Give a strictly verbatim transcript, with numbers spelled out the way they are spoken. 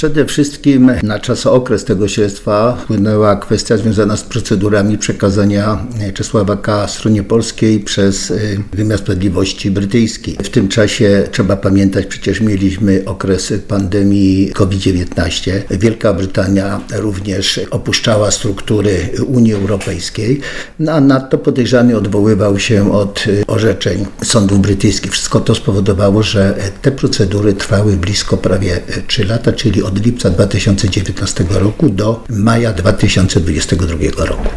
Przede wszystkim na czasokres tego śledztwa wpłynęła kwestia związana z procedurami przekazania Czesława K. stronie polskiej przez wymiar sprawiedliwości brytyjski. W tym czasie trzeba pamiętać, przecież mieliśmy okres pandemii kowid dziewiętnaście. Wielka Brytania również opuszczała struktury Unii Europejskiej, no a nadto podejrzany odwoływał się od orzeczeń sądów brytyjskich. Wszystko to spowodowało, że te procedury trwały blisko prawie trzy lata, czyli od lipca dwa tysiące dziewiętnastego roku do maja dwa tysiące dwudziestego drugiego roku.